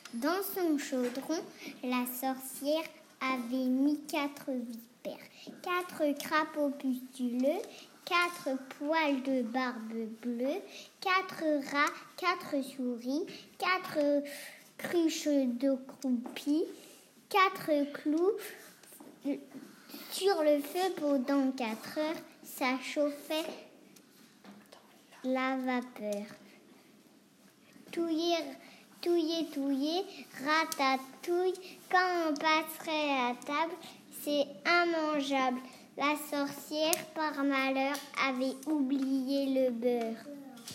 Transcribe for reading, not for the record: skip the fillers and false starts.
Dans son chaudron, la sorcière avait mis 4 vipères, 4 crapauds pustuleux, 4 poils de barbe bleue, 4 rats, 4 souris, 4 cruches de croupies, 4 clous sur le feu pendant 4 heures. Ça chauffait la vapeur. Touiller, ratatouille, quand on passerait à table, c'est immangeable. La sorcière, par malheur, avait oublié le beurre.